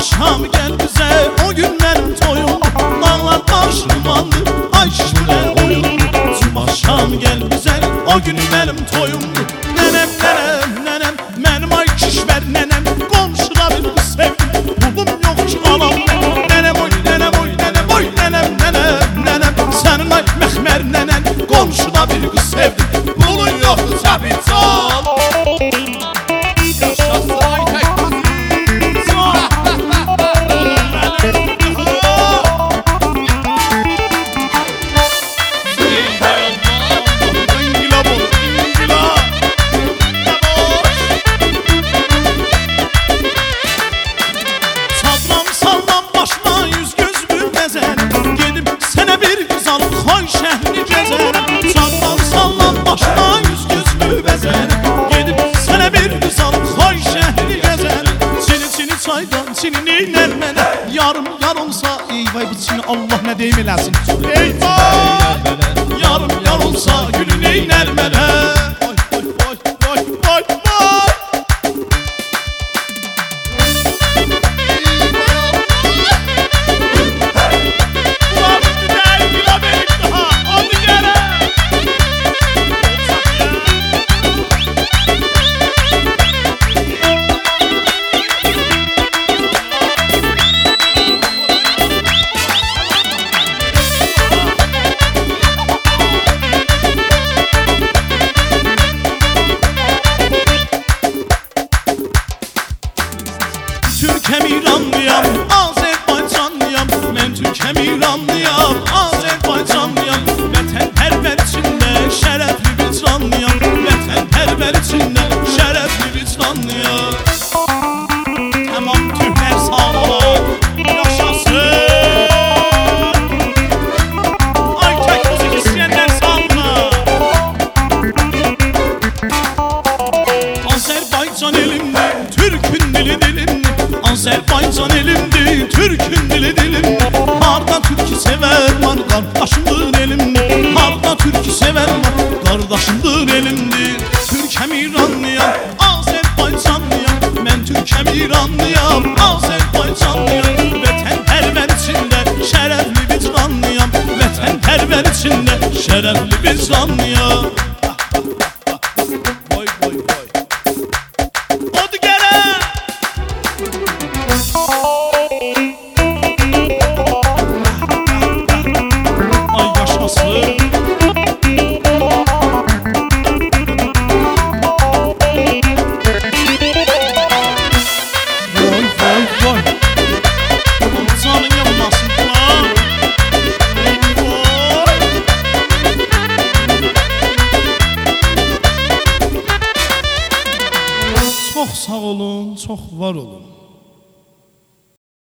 Şam gel bize, o gün benim toyum. Dağlar başımandı, ay şişmile oyun. Cuma Şam gel bize, o gün benim toyum. Nenem nenem nenem, benim ay kişver nenem. Komşuda bir kız sevdim, buldum yok ki alam. Nenem oy nenem oy nenem oy nenem nenem nenem. Senin ay mehmer nenen, komşuda bir kız sevdim, bulun yok tabi can. Çini neyler mənə, yarım yar olsa, eyvay bu Çini Allah nə deyim eləsin. Eyvay, yarım yar olsa, gülü neylər mənə. Vay vay vay vay vay vay. Ulan bitti deyil, gülə benim daha, hadi gələ. Türk'em İranlıyam, Azerbaycanlıyam. Ben Türk'em İranlıyam, Azerbaycanlıyam. Vətənpərvər içində şərəfli bir canlıyam. Vətənpərvər içində şərəfli bir canlıyam. Tamam Türklər sağ ola, yaşasın. Ay tək müzik istəyənlər sağ ola. Azərbaycan elimdir, Türk'ün dili dilimdir. Azerbaycan elimdi, Türk'ün dili dilim. Harda Türk'ü sever var, kardeşimdir elimdi. Harda Türk'ü sever var, kardeşimdir elimdi. Türk'em İranlıyam, Azerbaycanlıyam. Ben Türk'em İranlıyam, Azerbaycanlıyam. Vətənpərvər içində şərəfli bir canlıyam. Vətənpərvər içində şərəfli bir canlıyam. Vay vay vay. Hadi gələ. Ay yaşasın. Vay vay vay. Canın yanmasın lan. Vay. Çok sağ olun, çok var olun.